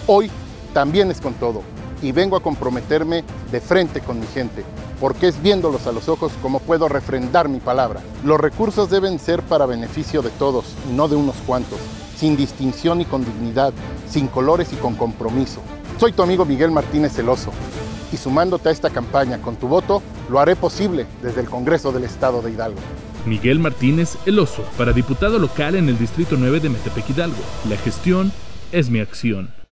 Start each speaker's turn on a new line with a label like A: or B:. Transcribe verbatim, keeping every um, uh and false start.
A: Hoy también es con todo y vengo a comprometerme de frente con mi gente, porque es viéndolos a los ojos como puedo refrendar mi palabra. Los recursos deben ser para beneficio de todos y no de unos cuantos, sin distinción y con dignidad, sin colores y con compromiso. Soy tu amigo Miguel Martínez el Oso y sumándote a esta campaña con tu voto, lo haré posible desde el Congreso del Estado de Hidalgo.
B: Miguel Martínez el Oso, para diputado local en el Distrito nueve de Metepec Hidalgo. La gestión es mi acción.